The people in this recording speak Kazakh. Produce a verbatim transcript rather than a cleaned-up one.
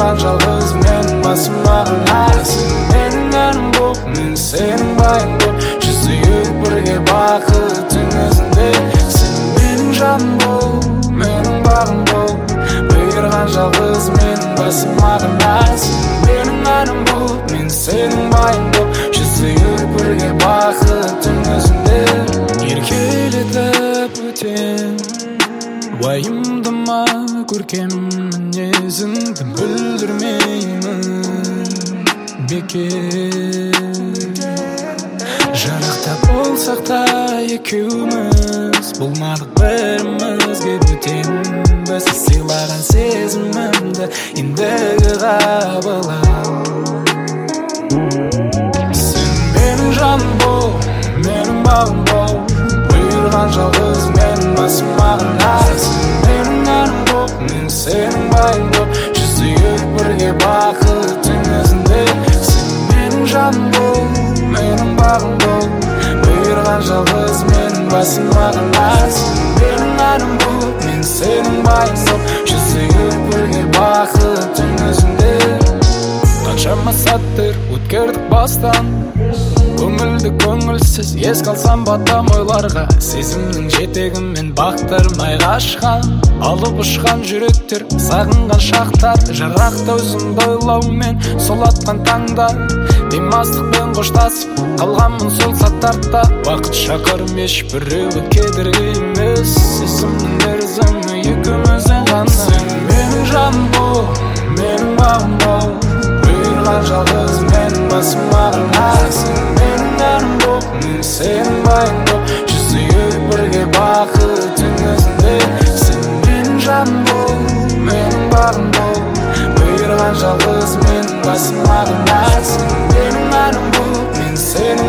бұйырған жалғыз мен басыма ғанасың. Менің әнім боп, мен сенің байың боп, жүзейік бірге бақыттың ізінде. Сен менің жаным боп, менің бағым боп, бұйырған жалғыз мен басыма ғанасың. Менің әнім боп, мен сенің байың боп, жүзейік бірге бақыттың ізінде. Еркелетіп өтем уайымдама көркем мінезіңді бүлдірмеймін бекер. Жарықта болсақ та екеуміз болмадық бірімізге бөтен. Біз сыйлаған сезімімді ендігі қабыл ал. Сен менің жаным бол, менің бағым бол, бұйырған жалғыз мен басыма ғанасың. Менің әнім боп, мен сенің байың боп, жүзейік бірге бақыттың ізінде. Сен менің жаным бол, менің бағым бол, бұйырған жалғыз мен басыма ғанасың. Менің әнім боп, мен сенің байың боп, жүзейік бірге бақыттың ізінде. Қаншама сәттер өткердік бастан, көңілді көңілсіз еске алсам батам ойларға. Сезімнің жетегімен бақтырмай қашқан, алып ұшқан жүректер сағынған шақтар. Жарақта өзіңді ойлаумен солатқан таңда, демастықпен қоштасып қалғанмын сол сәттарда. Уақыт шақырым ешбіреуі кедергі емес, сезімнің мерзімі екеуміздің ғана. Сен менің жаным бол, менің бағым бол, бұйырған жалғыз мен басыма ғанасың. Менің әнім боп, мен сенің байың боп, жүзейік бірге бақыттың ізінде. Сен менің жаным бол, менің бағым бол, бұйырған жалғыз мен басыма ғанасың. Менің әнім боп, мен сенің